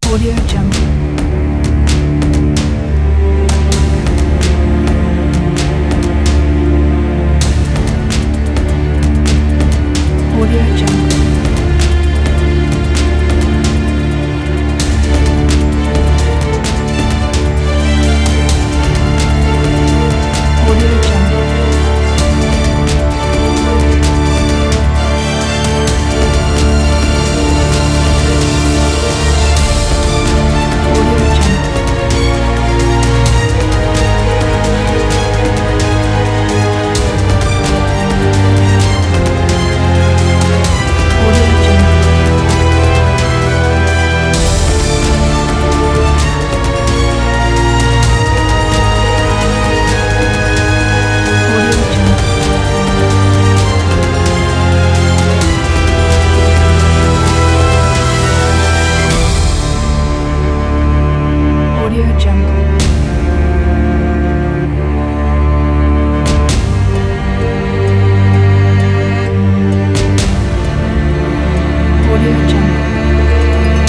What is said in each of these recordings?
Audio Jungle. Audio Jungle. Audio Jungle. Audio Jungle. Audio Jungle. Audio Jungle. Audio Jungle. Audio Jungle.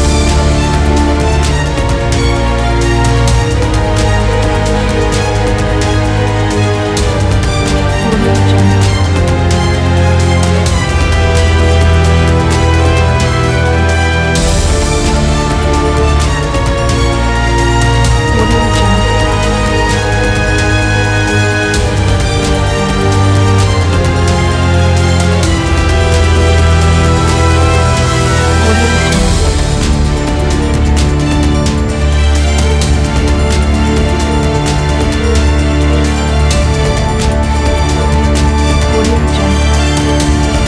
Audio Jungle. Audio Jungle. Audio Jungle. Audio Jungle.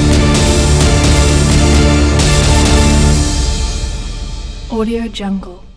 Audio Jungle.